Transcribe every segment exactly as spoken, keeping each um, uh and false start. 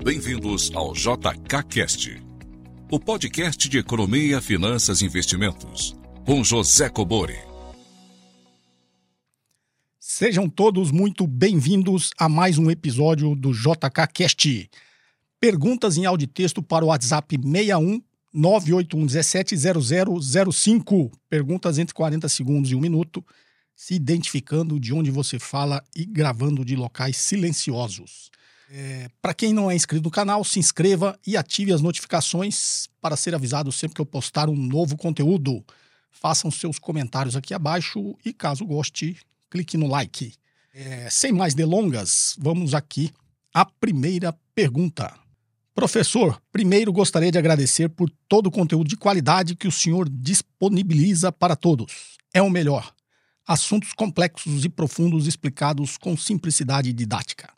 Bem-vindos ao J K Cast, o podcast de economia, finanças e investimentos, com José Cobori. Sejam todos muito bem-vindos a mais um episódio do J K Cast. Perguntas em áudio e texto para o WhatsApp seis um nove oito um um sete zero zero zero cinco. Perguntas entre quarenta segundos e um minuto, se identificando de onde você fala e gravando de locais silenciosos. É, para quem não é inscrito no canal, se inscreva e ative as notificações para ser avisado sempre que eu postar um novo conteúdo. Façam seus comentários aqui abaixo e, caso goste, clique no like. É, sem mais delongas, vamos aqui à primeira pergunta. Professor, primeiro gostaria de agradecer por todo o conteúdo de qualidade que o senhor disponibiliza para todos. É o melhor. Assuntos complexos e profundos explicados com simplicidade didática.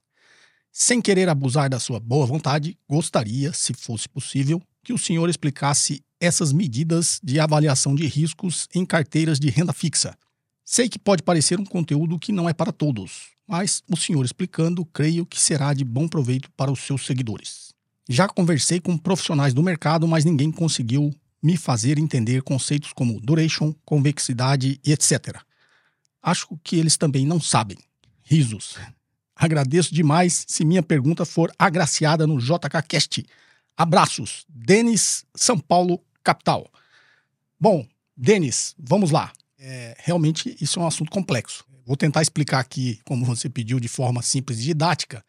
Sem querer abusar da sua boa vontade, gostaria, se fosse possível, que o senhor explicasse essas medidas de avaliação de riscos em carteiras de renda fixa. Sei que pode parecer um conteúdo que não é para todos, mas o senhor explicando, creio que será de bom proveito para os seus seguidores. Já conversei com profissionais do mercado, mas ninguém conseguiu me fazer entender conceitos como duration, convexidade e etcétera. Acho que eles também não sabem. Risos. Agradeço demais se minha pergunta for agraciada no J K Cast. Abraços. Denis, São Paulo, capital. Bom, Denis, vamos lá. É, realmente isso é um assunto complexo. Vou tentar explicar aqui, como você pediu, de forma simples e didática,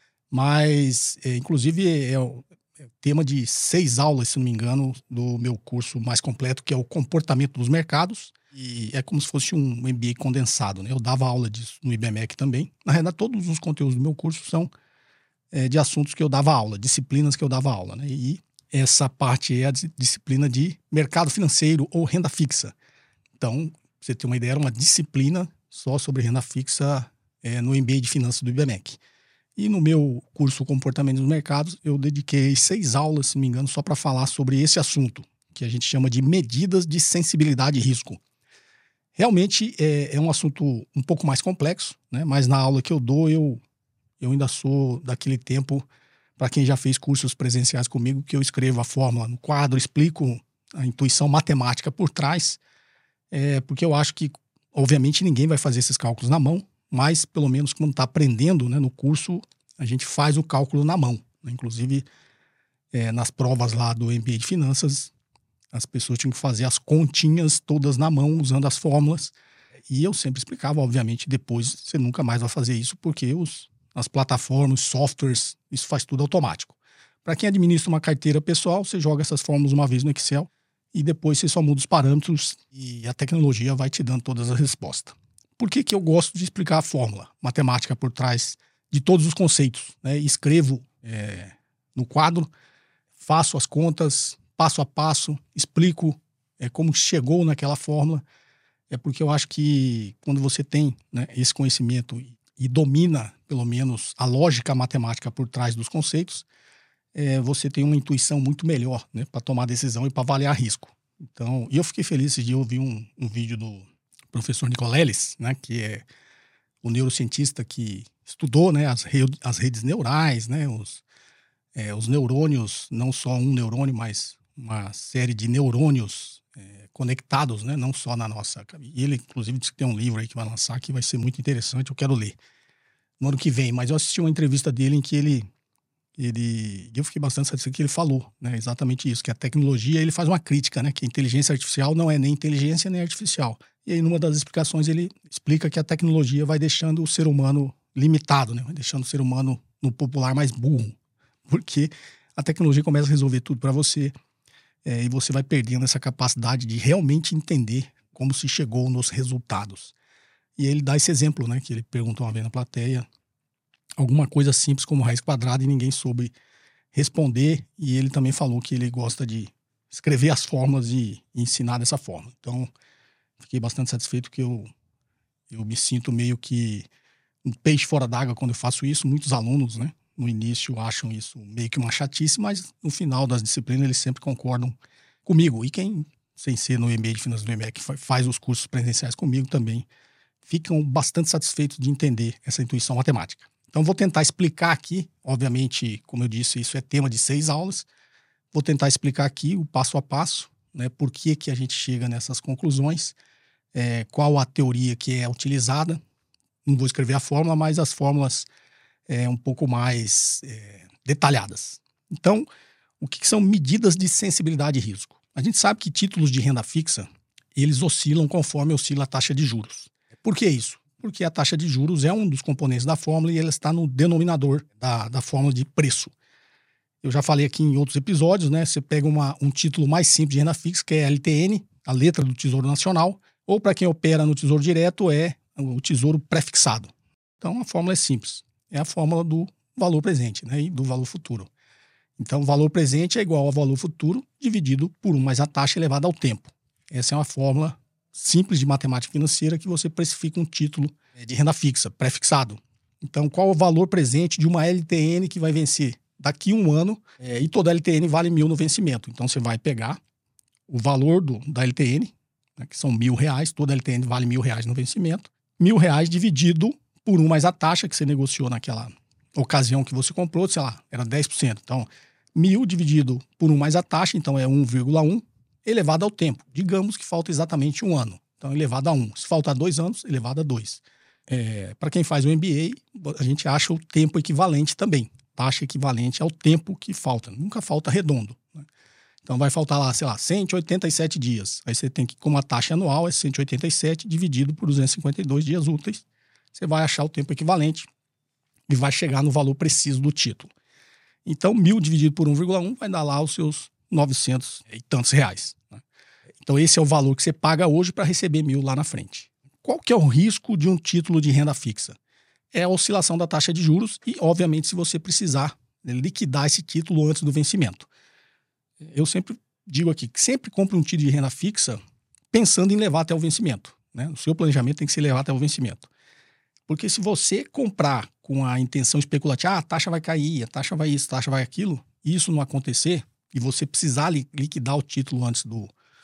mas é, inclusive é o é tema de seis aulas, se não me engano, do meu curso mais completo, que é o comportamento dos mercados. E é como se fosse um M B A condensado, né? Eu dava aula disso no I B M E C também. Na realidade, todos os conteúdos do meu curso são é, de assuntos que eu dava aula, disciplinas que eu dava aula, né? E essa parte é a disciplina de mercado financeiro ou renda fixa. Então, pra você ter uma ideia, era uma disciplina só sobre renda fixa é, no M B A de finanças do I B M E C. E no meu curso Comportamento dos Mercados, eu dediquei seis aulas, se não me engano, só para falar sobre esse assunto, que a gente chama de medidas de sensibilidade e risco. Realmente é, é um assunto um pouco mais complexo, né? Mas na aula que eu dou, eu, eu ainda sou daquele tempo, para quem já fez cursos presenciais comigo, que eu escrevo a fórmula no quadro, explico a intuição matemática por trás, é, porque eu acho que, obviamente, ninguém vai fazer esses cálculos na mão, mas pelo menos quando está aprendendo, né, no curso, a gente faz o cálculo na mão. Né? Inclusive, é, nas provas lá do M B A de Finanças, as pessoas tinham que fazer as continhas todas na mão, usando as fórmulas. E eu sempre explicava, obviamente, depois você nunca mais vai fazer isso, porque os, as plataformas, softwares, isso faz tudo automático. Para quem administra uma carteira pessoal, você joga essas fórmulas uma vez no Excel e depois você só muda os parâmetros e a tecnologia vai te dando todas as respostas. Por que que eu gosto de explicar a fórmula matemática por trás de todos os conceitos? Né? Escrevo é, no quadro, faço as contas, passo a passo, explico é, como chegou naquela fórmula, é porque eu acho que quando você tem, né, esse conhecimento e, e domina, pelo menos, a lógica matemática por trás dos conceitos, é, você tem uma intuição muito melhor, né, para tomar decisão e para avaliar risco. Então, e eu fiquei feliz esse dia, eu vi um, um vídeo do professor Nicoleles, né, que é o neurocientista que estudou, né, as, re, as redes neurais, né, os, é, os neurônios, não só um neurônio, mas uma série de neurônios é, conectados, né? Não só na nossa... E ele, inclusive, disse que tem um livro aí que vai lançar que vai ser muito interessante, eu quero ler no ano que vem. Mas eu assisti uma entrevista dele em que ele... ele eu fiquei bastante satisfeito que ele falou, né? Exatamente isso, que a tecnologia, ele faz uma crítica, né? Que a inteligência artificial não é nem inteligência nem artificial. E aí, numa das explicações, ele explica que a tecnologia vai deixando o ser humano limitado, né? Vai deixando o ser humano, no popular, mais burro. Porque a tecnologia começa a resolver tudo para você, É, e você vai perdendo essa capacidade de realmente entender como se chegou nos resultados. E ele dá esse exemplo, né, que ele perguntou uma vez na plateia, alguma coisa simples como raiz quadrada e ninguém soube responder, e ele também falou que ele gosta de escrever as fórmulas e, e ensinar dessa forma. Então, fiquei bastante satisfeito que eu, eu me sinto meio que um peixe fora d'água quando eu faço isso. Muitos alunos, né, no início acham isso meio que uma chatice, mas no final das disciplinas eles sempre concordam comigo. E quem, sem ser no M B A de Finanças do I B M E C, faz os cursos presenciais comigo também, ficam bastante satisfeitos de entender essa intuição matemática. Então, vou tentar explicar aqui, obviamente, como eu disse, isso é tema de seis aulas, vou tentar explicar aqui o passo a passo, né, por que, que a gente chega nessas conclusões, é, qual a teoria que é utilizada. Não vou escrever a fórmula, mas as fórmulas é, um pouco mais é, detalhadas. Então, o que, que são medidas de sensibilidade de risco? A gente sabe que títulos de renda fixa, eles oscilam conforme oscila a taxa de juros. Por que isso? Porque a taxa de juros é um dos componentes da fórmula e ela está no denominador da, da fórmula de preço. Eu já falei aqui em outros episódios, né? Você pega uma, um título mais simples de renda fixa, que é a L T N, a letra do Tesouro Nacional, ou para quem opera no Tesouro Direto, é o Tesouro Prefixado. Então, a fórmula é simples. É a fórmula do valor presente, né? E do valor futuro. Então, o valor presente é igual ao valor futuro dividido por um mais a taxa elevada ao tempo. Essa é uma fórmula simples de matemática financeira que você precifica um título de renda fixa, prefixado. Então, qual o valor presente de uma L T N que vai vencer daqui a um ano, é, e toda L T N vale mil no vencimento. Então, você vai pegar o valor do, da L T N, né, que são mil reais, toda L T N vale mil reais no vencimento, mil reais dividido por um mais a taxa que você negociou naquela ocasião que você comprou, sei lá, era dez por cento. Então, mil dividido por um mais a taxa, então é um vírgula um, elevado ao tempo. Digamos que falta exatamente um ano. Então, elevado a um. Se faltar dois anos, elevado a dois. É, para quem faz o M B A, a gente acha o tempo equivalente também. Taxa equivalente ao tempo que falta. Nunca falta redondo, né? Então, vai faltar lá, sei lá, cento e oitenta e sete dias. Aí você tem que, como a taxa anual é cento e oitenta e sete dividido por duzentos e cinquenta e dois dias úteis, você vai achar o tempo equivalente e vai chegar no valor preciso do título. Então, mil dividido por um vírgula um vai dar lá os seus novecentos e tantos reais, né? Então, esse é o valor que você paga hoje para receber mil lá na frente. Qual que é o risco de um título de renda fixa? É a oscilação da taxa de juros e, obviamente, se você precisar liquidar esse título antes do vencimento. Eu sempre digo aqui que sempre compre um título de renda fixa pensando em levar até o vencimento, né? O seu planejamento tem que ser levar até o vencimento. Porque se você comprar com a intenção especulativa, ah, a taxa vai cair, a taxa vai isso, a taxa vai aquilo, e isso não acontecer, e você precisar li- liquidar o título antes do,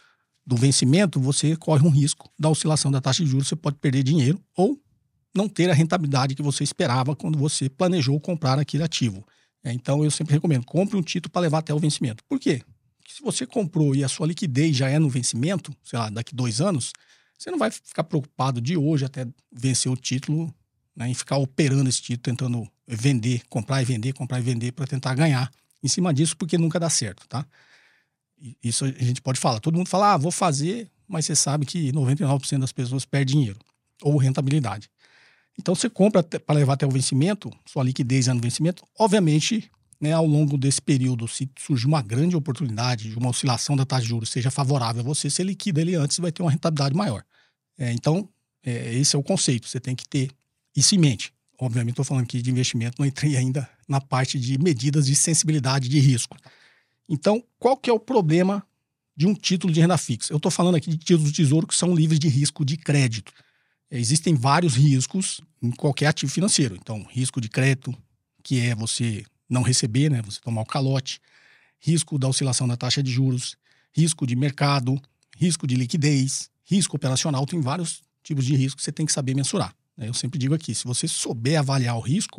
do vencimento, você corre um risco da oscilação da taxa de juros, você pode perder dinheiro ou não ter a rentabilidade que você esperava quando você planejou comprar aquele ativo. É, então, eu sempre recomendo, compre um título para levar até o vencimento. Por quê? Porque se você comprou e a sua liquidez já é no vencimento, sei lá, daqui dois anos, você não vai ficar preocupado de hoje até vencer o título, né, e ficar operando esse título, tentando vender, comprar e vender, comprar e vender para tentar ganhar em cima disso, porque nunca dá certo, tá? Isso a gente pode falar. Todo mundo fala, ah, vou fazer, mas você sabe que noventa e nove por cento das pessoas perdem dinheiro ou rentabilidade. Então, você compra para levar até o vencimento, sua liquidez é no vencimento. Obviamente, né, ao longo desse período, se surgir uma grande oportunidade de uma oscilação da taxa de juros seja favorável a você, você liquida ele antes e vai ter uma rentabilidade maior. É, então, é, esse é o conceito. Você tem que ter isso em mente. Obviamente, estou falando aqui de investimento, não entrei ainda na parte de medidas de sensibilidade de risco. Então, qual que é o problema de um título de renda fixa? Eu estou falando aqui de títulos do Tesouro que são livres de risco de crédito. Existem vários riscos em qualquer ativo financeiro. Então, risco de crédito, que é você não receber, né, você tomar o calote, risco da oscilação da taxa de juros, risco de mercado, risco de liquidez, risco operacional. Tem vários tipos de risco que você tem que saber mensurar. Eu sempre digo aqui, se você souber avaliar o risco,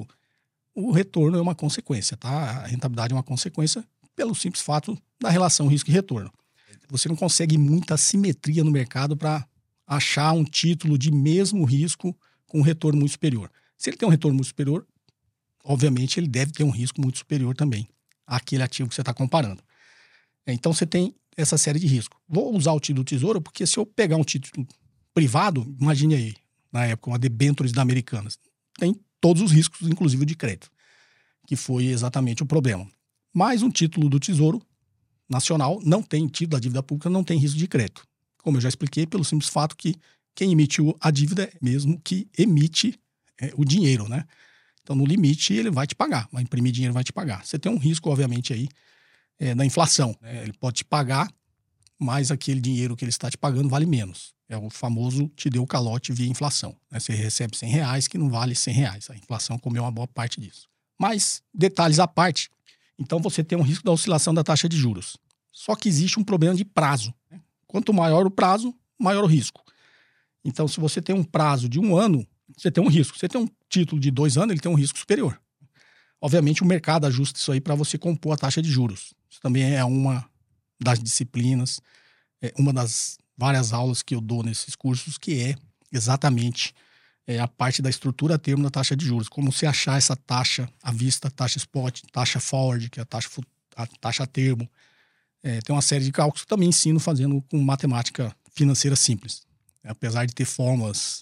o retorno é uma consequência, tá? A rentabilidade é uma consequência pelo simples fato da relação risco e retorno. Você não consegue muita simetria no mercado para achar um título de mesmo risco com um retorno muito superior. Se ele tem um retorno muito superior, obviamente ele deve ter um risco muito superior também àquele ativo que você está comparando. Então você tem essa série de riscos. Vou usar o título do Tesouro porque se eu pegar um título privado, imagine aí, na época, uma debêntures da Americanas, tem todos os riscos, inclusive o de crédito, que foi exatamente o problema. Mas um título do Tesouro Nacional não tem, título da dívida pública não tem risco de crédito. Como eu já expliquei, pelo simples fato que quem emite a dívida é mesmo que emite é, o dinheiro, né? Então, no limite, ele vai te pagar, vai imprimir dinheiro, vai te pagar. Você tem um risco, obviamente, aí é, da inflação, né? Ele pode te pagar, mas aquele dinheiro que ele está te pagando vale menos. É o famoso te deu calote via inflação, né? Você recebe cem reais que não vale cem reais. A inflação comeu uma boa parte disso. Mas, detalhes à parte, então você tem um risco da oscilação da taxa de juros. Só que existe um problema de prazo, né? Quanto maior o prazo, maior o risco. Então, se você tem um prazo de um ano, você tem um risco. Você tem um título de dois anos, ele tem um risco superior. Obviamente, o mercado ajusta isso aí para você compor a taxa de juros. Isso também é uma das disciplinas, é uma das várias aulas que eu dou nesses cursos, que é exatamente é, a parte da estrutura a termo da taxa de juros. Como você achar essa taxa à vista, taxa spot, taxa forward, que é a taxa, a taxa a termo. É, tem uma série de cálculos que também ensino fazendo com matemática financeira simples. Apesar de ter fórmulas,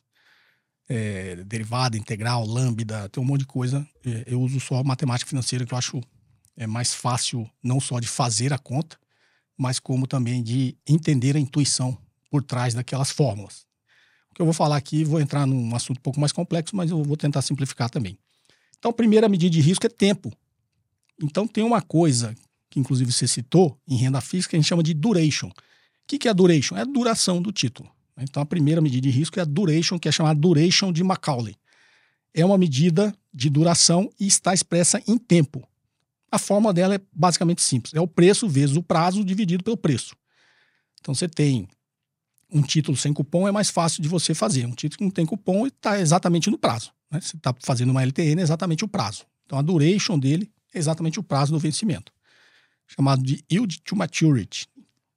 é, derivada, integral, lambda, tem um monte de coisa. É, eu uso só matemática financeira, que eu acho é mais fácil não só de fazer a conta, mas como também de entender a intuição por trás daquelas fórmulas. O que eu vou falar aqui, vou entrar num assunto um pouco mais complexo, mas eu vou tentar simplificar também. Então, a primeira medida de risco é tempo. Então, tem uma coisa que inclusive você citou em renda fixa, que a gente chama de duration. O que, que é a duration? É a duração do título. Então, a primeira medida de risco é a duration, que é chamada duration de Macaulay. É uma medida de duração e está expressa em tempo. A fórmula dela é basicamente simples. É o preço vezes o prazo dividido pelo preço. Então, você tem um título sem cupom, é mais fácil de você fazer. Um título que não tem cupom está exatamente no prazo. Né? Você está fazendo uma L T N, é exatamente o prazo. Então, a duration dele é exatamente o prazo do vencimento, chamado de Yield to Maturity.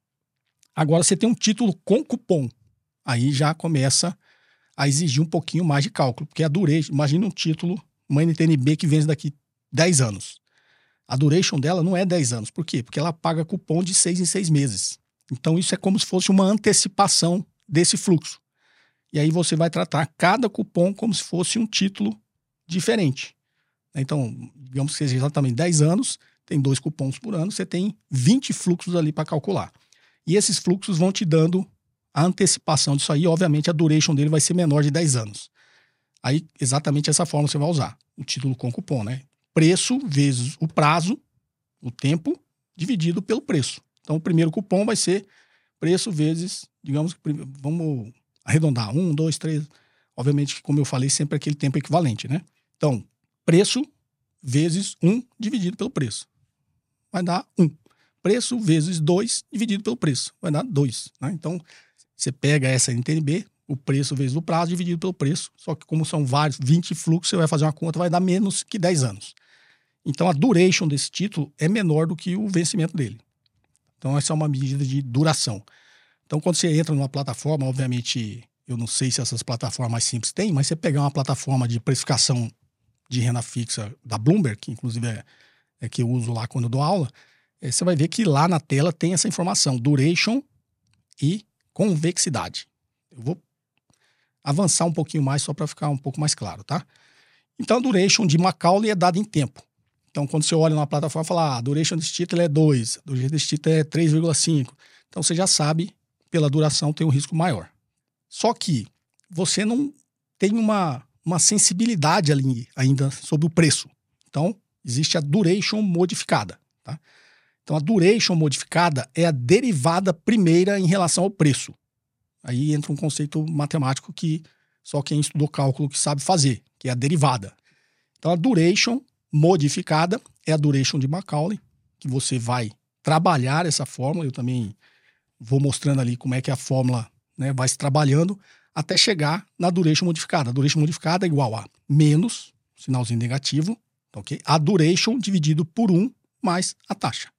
Agora você tem um título com cupom. Aí já começa a exigir um pouquinho mais de cálculo, porque a duration, imagina um título, uma N T N B que vence daqui dez anos. A duration dela não é dez anos. Por quê? Porque ela paga cupom de seis em seis meses. Então isso é como se fosse uma antecipação desse fluxo. E aí você vai tratar cada cupom como se fosse um título diferente. Então, digamos que seja exatamente dez anos, tem dois cupons por ano, você tem vinte fluxos ali para calcular. E esses fluxos vão te dando a antecipação disso aí. Obviamente, a duration dele vai ser menor de dez anos. Aí, exatamente essa forma você vai usar. O título com cupom, né? Preço vezes o prazo, o tempo, dividido pelo preço. Então, o primeiro cupom vai ser preço vezes, digamos, vamos arredondar, um, dois, três. Obviamente, como eu falei, sempre aquele tempo equivalente, né? Então, preço vezes um dividido pelo preço. Vai dar um. Preço vezes dois dividido pelo preço. Vai dar dois. Né? Então, você pega essa N T N B, o preço vezes o prazo dividido pelo preço. Só que como são vários, vinte fluxos, você vai fazer uma conta, vai dar menos que dez anos. Então, a duration desse título é menor do que o vencimento dele. Então, essa é uma medida de duração. Então, quando você entra numa plataforma, obviamente, eu não sei se essas plataformas mais simples têm, mas você pegar uma plataforma de precificação de renda fixa da Bloomberg, que inclusive é, é que eu uso lá quando eu dou aula, é, você vai ver que lá na tela tem essa informação, duration e convexidade. Eu vou avançar um pouquinho mais só para ficar um pouco mais claro, tá? Então, a duration de Macaulay é dada em tempo. Então, quando você olha na plataforma e fala, ah, a duration desse título é dois, a duration desse título é três vírgula cinco. Então, você já sabe, pela duração, tem um risco maior. Só que você não tem uma, uma sensibilidade ali ainda sobre o preço. Então, existe a duration modificada. Tá? Então, a duration modificada é a derivada primeira em relação ao preço. Aí entra um conceito matemático que só quem estudou cálculo que sabe fazer, que é a derivada. Então, a duration modificada é a duration de Macaulay, que você vai trabalhar essa fórmula. Eu também vou mostrando ali como é que a fórmula, né, vai se trabalhando até chegar na duration modificada. A duration modificada é igual a menos, sinalzinho negativo, ok? A duration dividido por um mais a taxa.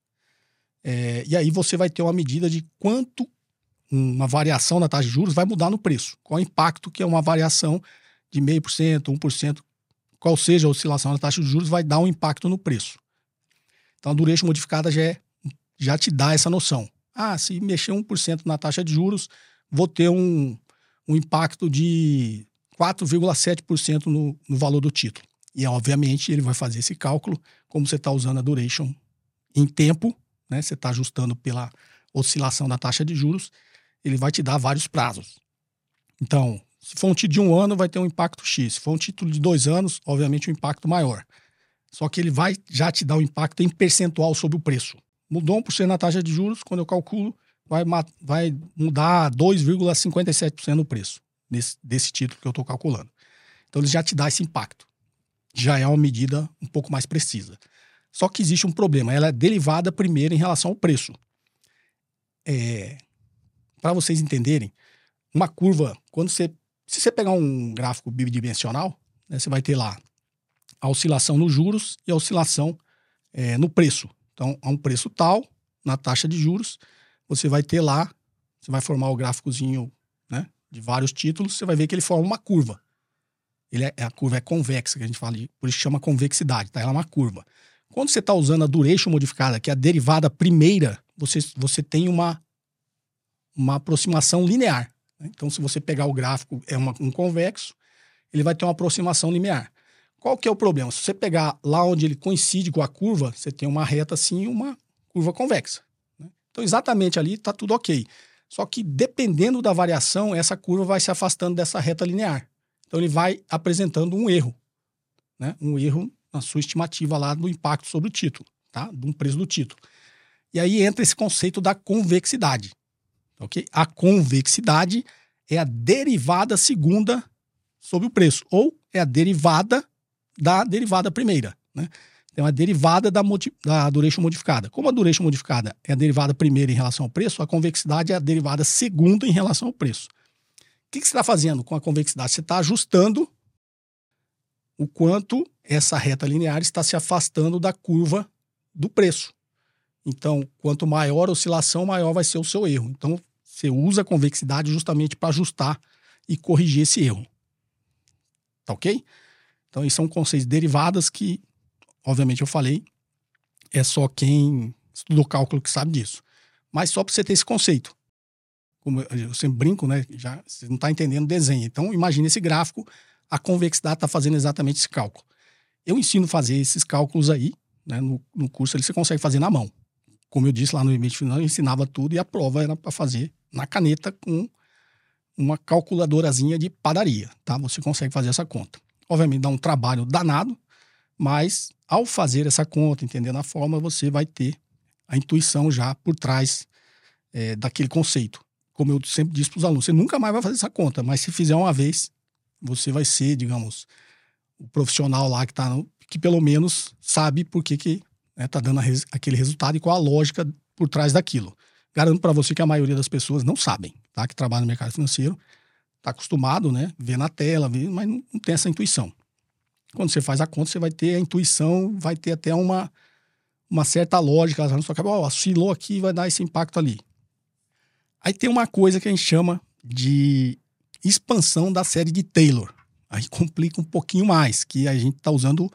É, e aí você vai ter uma medida de quanto uma variação na taxa de juros vai mudar no preço. Qual o impacto que é uma variação de zero vírgula cinco por cento, um por cento, qual seja a oscilação da taxa de juros, vai dar um impacto no preço. Então, a duration modificada já, é, já te dá essa noção. Ah, se mexer um por cento na taxa de juros, vou ter um, um impacto de quatro vírgula sete por cento no, no valor do título. E, obviamente, ele vai fazer esse cálculo, como você está usando a duration em tempo, né? Você está ajustando pela oscilação da taxa de juros, ele vai te dar vários prazos. Então, se for um título de um ano, vai ter um impacto X. Se for um título de dois anos, obviamente um impacto maior. Só que ele vai já te dar um impacto em percentual sobre o preço. Mudou um por cento na taxa de juros, quando eu calculo, vai, vai mudar dois vírgula cinquenta e sete por cento no preço desse, desse título que eu estou calculando. Então, ele já te dá esse impacto. Já é uma medida um pouco mais precisa. Só que existe um problema. Ela é derivada primeiro em relação ao preço. É, para vocês entenderem, uma curva, quando você Se você pegar um gráfico bidimensional, né, você vai ter lá a oscilação nos juros e a oscilação é, no preço. Então, a um preço tal, na taxa de juros, você vai ter lá, você vai formar o gráficozinho, né, de vários títulos, você vai ver que ele forma uma curva. Ele é, a curva é convexa, que a gente fala, por isso chama convexidade, tá? Ela é uma curva. Quando você está usando a duration modificada, que é a derivada primeira, você, você tem uma, uma aproximação linear. Né? Então, se você pegar o gráfico, é uma, um convexo, ele vai ter uma aproximação linear. Qual que é o problema? Se você pegar lá onde ele coincide com a curva, você tem uma reta assim e uma curva convexa. Né? Então, exatamente ali está tudo ok. Só que, dependendo da variação, essa curva vai se afastando dessa reta linear. Então, ele vai apresentando um erro, né? Um erro na sua estimativa lá do impacto sobre o título, tá? Do preço do título. E aí entra esse conceito da convexidade, ok? A convexidade é a derivada segunda sobre o preço, ou é a derivada da derivada primeira, né? Então, a derivada da, da duration modificada. Como a duration modificada é a derivada primeira em relação ao preço, a convexidade é a derivada segunda em relação ao preço. O que, que você está fazendo com a convexidade? Você está ajustando o quanto essa reta linear está se afastando da curva do preço. Então, quanto maior a oscilação, maior vai ser o seu erro. Então, você usa a convexidade justamente para ajustar e corrigir esse erro. Tá ok? Então, esses são conceitos derivadas que, obviamente, eu falei, é só quem estudou cálculo que sabe disso. Mas só para você ter esse conceito. Como eu sempre brinco, né? Já, você não está entendendo o desenho. Então, imagine esse gráfico, a convexidade está fazendo exatamente esse cálculo. Eu ensino a fazer esses cálculos aí, né? No, no curso ali você consegue fazer na mão. Como eu disse lá no limite final, eu ensinava tudo e a prova era para fazer na caneta com uma calculadorazinha de padaria, tá? Você consegue fazer essa conta. Obviamente dá um trabalho danado, mas ao fazer essa conta, entendendo a forma, você vai ter a intuição já por trás é, daquele conceito. Como eu sempre disse para os alunos, você nunca mais vai fazer essa conta, mas se fizer uma vez, você vai ser, digamos, o profissional lá que, tá no, que pelo menos sabe por que que né, tá dando res, aquele resultado e qual a lógica por trás daquilo. Garanto para você que a maioria das pessoas não sabem, tá? Que trabalha no mercado financeiro, tá acostumado, né? Vê na tela, vê, mas não, não tem essa intuição. Quando você faz a conta, você vai ter a intuição, vai ter até uma, uma certa lógica. Ela só acaba, ó, oscilou aqui, vai dar esse impacto ali. Aí tem uma coisa que a gente chama de expansão da série de Taylor. Aí complica um pouquinho mais, que a gente está usando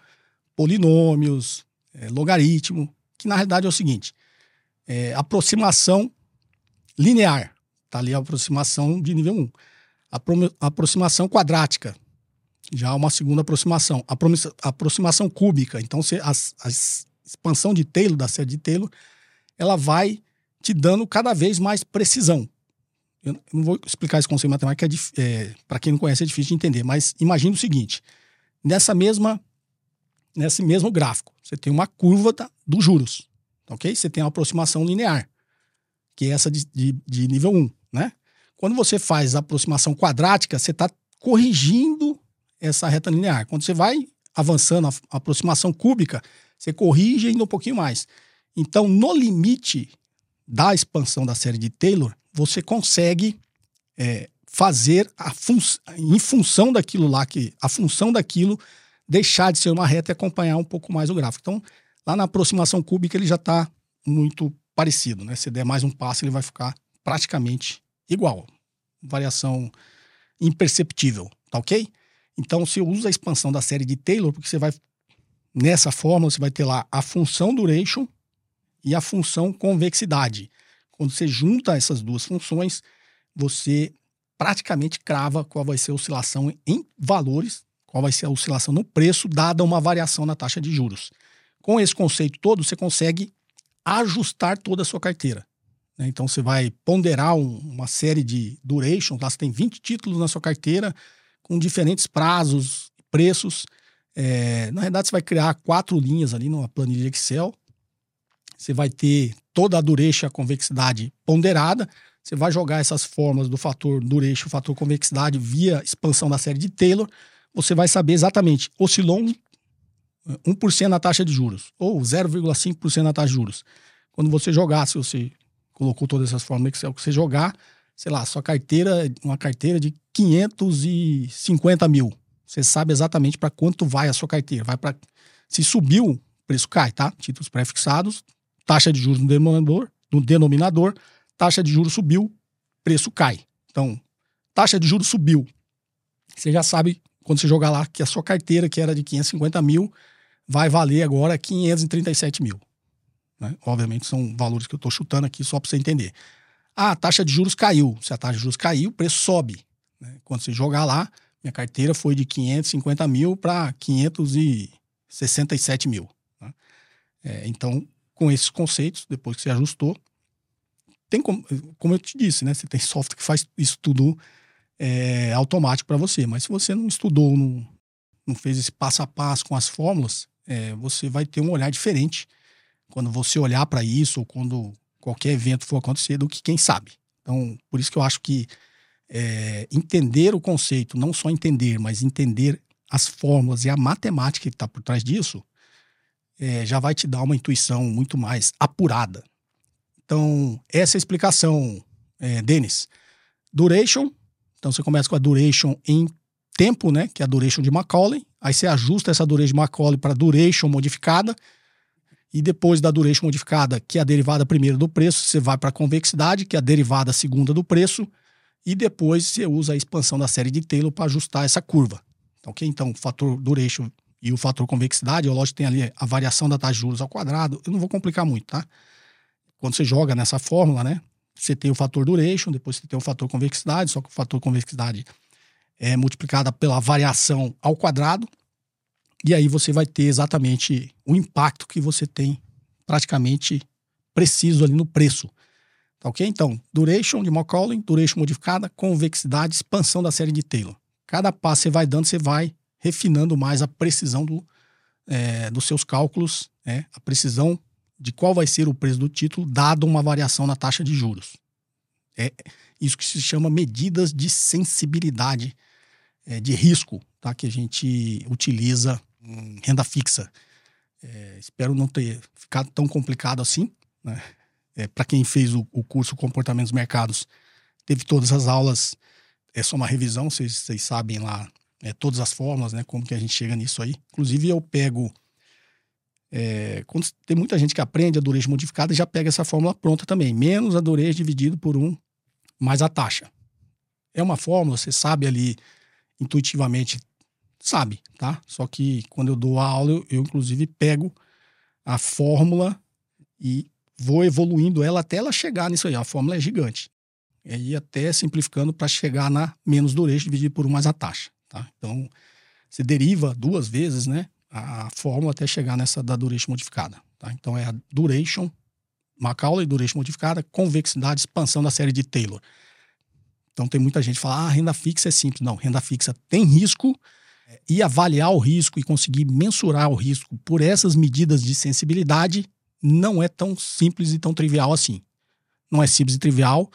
polinômios, é, logaritmo, que na realidade é o seguinte, é, aproximação linear, tá ali a aproximação de nível um. A aproximação quadrática, já uma segunda aproximação. A aproximação cúbica, então você, a, a expansão de Taylor, da série de Taylor, ela vai te dando cada vez mais precisão. Eu não vou explicar esse conceito matemático, é, é, para quem não conhece é difícil de entender, mas imagine o seguinte, nessa mesma, nesse mesmo gráfico, você tem uma curva da, dos juros, ok? Você tem uma aproximação linear, que é essa de, de, de nível um, né? Quando você faz a aproximação quadrática, você está corrigindo essa reta linear. Quando você vai avançando a, a aproximação cúbica, você corrige ainda um pouquinho mais. Então, no limite da expansão da série de Taylor, você consegue é, fazer a fun em função daquilo lá, que a função daquilo deixar de ser uma reta e acompanhar um pouco mais o gráfico. Então, lá na aproximação cúbica ele já está muito parecido, né? Se der mais um passo, ele vai ficar praticamente igual. Variação imperceptível, tá ok? Então, você usa a expansão da série de Taylor, porque você vai, nessa forma, você vai ter lá a função duration e a função convexidade. Quando você junta essas duas funções, você praticamente crava qual vai ser a oscilação em valores, qual vai ser a oscilação no preço, dada uma variação na taxa de juros. Com esse conceito todo, você consegue ajustar toda a sua carteira. Né? Então, você vai ponderar um, uma série de durations, lá você tem vinte títulos na sua carteira, com diferentes prazos, preços. É, na verdade, você vai criar quatro linhas ali numa planilha de Excel. Você vai ter toda a duration e a convexidade ponderada. Você vai jogar essas fórmulas do fator duration e fator convexidade via expansão da série de Taylor. Você vai saber exatamente, oscilou um por cento na taxa de juros ou zero vírgula cinco por cento na taxa de juros. Quando você jogar, se você colocou todas essas fórmulas no Excel, que você jogar, sei lá, sua carteira, uma carteira de quinhentos e cinquenta mil. Você sabe exatamente para quanto vai a sua carteira. Vai para se subiu, o preço cai, tá? Títulos pré-fixados, taxa de juros no denominador, no denominador, taxa de juros subiu, preço cai. Então, taxa de juros subiu. Você já sabe, quando você jogar lá, que a sua carteira, que era de quinhentos e cinquenta mil, vai valer agora quinhentos e trinta e sete mil. Né? Obviamente, são valores que eu estou chutando aqui só para você entender. Ah, a taxa de juros caiu. Se a taxa de juros caiu, o preço sobe. Né? Quando você jogar lá, minha carteira foi de quinhentos e cinquenta mil para quinhentos e sessenta e sete mil. Né? É, então, com esses conceitos, depois que você ajustou, tem como, como eu te disse, né? Você tem software que faz isso tudo é, automático para você. Mas se você não estudou, não, não fez esse passo a passo com as fórmulas, é, você vai ter um olhar diferente quando você olhar para isso ou quando qualquer evento for acontecer do que quem sabe. Então, por isso que eu acho que é, entender o conceito, não só entender, mas entender as fórmulas e a matemática que está por trás disso, é, já vai te dar uma intuição muito mais apurada. Então, essa é a explicação, é, Denis. Duration, então você começa com a duration em tempo, né, que é a duration de Macaulay, aí você ajusta essa duration de Macaulay para duration modificada, e depois da duration modificada, que é a derivada primeira do preço, você vai para a convexidade, que é a derivada segunda do preço, e depois você usa a expansão da série de Taylor para ajustar essa curva. Então, okay? Então, o fator duration e o fator convexidade, lógico, tem ali a variação da taxa de juros ao quadrado, eu não vou complicar muito, tá? Quando você joga nessa fórmula, né, você tem o fator duration, depois você tem o fator convexidade, só que o fator convexidade é multiplicada pela variação ao quadrado, e aí você vai ter exatamente o impacto que você tem praticamente preciso ali no preço. Tá ok? Então, duration de Macaulay, duration modificada, convexidade, expansão da série de Taylor. Cada passo você vai dando, você vai refinando mais a precisão do, é, dos seus cálculos, né, a precisão de qual vai ser o preço do título, dado uma variação na taxa de juros. É isso que se chama medidas de sensibilidade é, de risco, tá? Que a gente utiliza em renda fixa. É, espero não ter ficado tão complicado assim, né? É, para quem fez o, o curso Comportamento dos Mercados, teve todas as aulas, é só uma revisão, vocês, vocês sabem lá é, todas as fórmulas, né? Como que a gente chega nisso aí. Inclusive eu pego... É, quando tem muita gente que aprende a duration modificada já pega essa fórmula pronta também, menos a duration dividido por um mais a taxa. É uma fórmula, você sabe ali intuitivamente, sabe, tá? Só que quando eu dou a aula, eu, eu inclusive pego a fórmula e vou evoluindo ela até ela chegar nisso aí. A fórmula é gigante. E aí até simplificando para chegar na menos duration dividido por um mais a taxa, tá? Então, você deriva duas vezes, né? A fórmula até chegar nessa da duration modificada. Tá? Então é a duration, Macaulay, duration modificada, convexidade, expansão da série de Taylor. Então tem muita gente que fala, ah, renda fixa é simples. Não, renda fixa tem risco e avaliar o risco e conseguir mensurar o risco por essas medidas de sensibilidade não é tão simples e tão trivial assim. Não é simples e trivial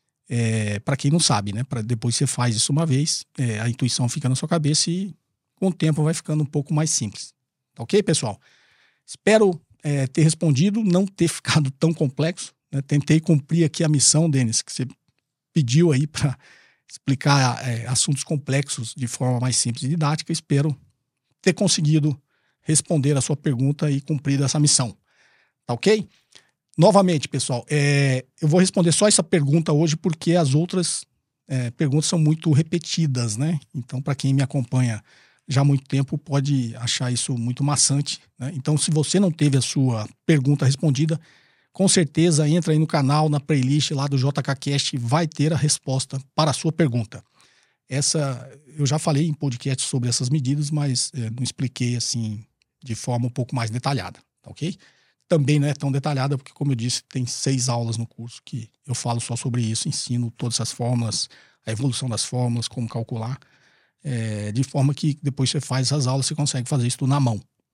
é, para quem não sabe, né? Pra depois você faz isso uma vez, é, a intuição fica na sua cabeça e com o tempo vai ficando um pouco mais simples. Tá ok, pessoal? Espero é, ter respondido, não ter ficado tão complexo. Né? Tentei cumprir aqui a missão, Denis, que você pediu aí para explicar é, assuntos complexos de forma mais simples e didática. Espero ter conseguido responder a sua pergunta e cumprir essa missão. Tá ok? Novamente, pessoal, é, eu vou responder só essa pergunta hoje porque as outras é, perguntas são muito repetidas, né? Então, para quem me acompanha já há muito tempo pode achar isso muito maçante, né? Então, se você não teve a sua pergunta respondida, com certeza entra aí no canal, na playlist lá do J K Cast, vai ter a resposta para a sua pergunta. Essa, eu já falei em podcast sobre essas medidas, mas é, não expliquei assim de forma um pouco mais detalhada, tá ok? Também não é tão detalhada, porque como eu disse, tem seis aulas no curso que eu falo só sobre isso, ensino todas as fórmulas, a evolução das fórmulas, como calcular, É, de forma que depois você faz as aulas, você consegue fazer isso tudo na mão.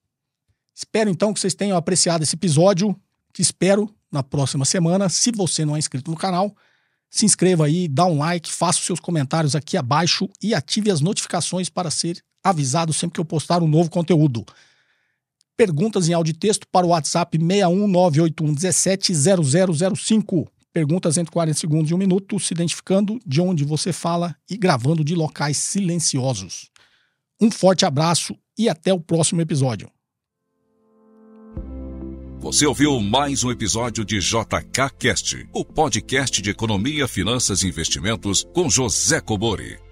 Espero então que vocês tenham apreciado esse episódio. Te espero na próxima semana. Se você não é inscrito no canal, se inscreva aí, dá um like, faça os seus comentários aqui abaixo e ative as notificações para ser avisado sempre que eu postar um novo conteúdo. Perguntas em áudio e texto para o WhatsApp seis um nove oito um um sete zero zero zero cinco. Perguntas entre quarenta segundos e um minuto, se identificando de onde você fala e gravando de locais silenciosos. Um forte abraço e até o próximo episódio. Você ouviu mais um episódio de J K Cast, o podcast de economia, finanças e investimentos com José Cobori.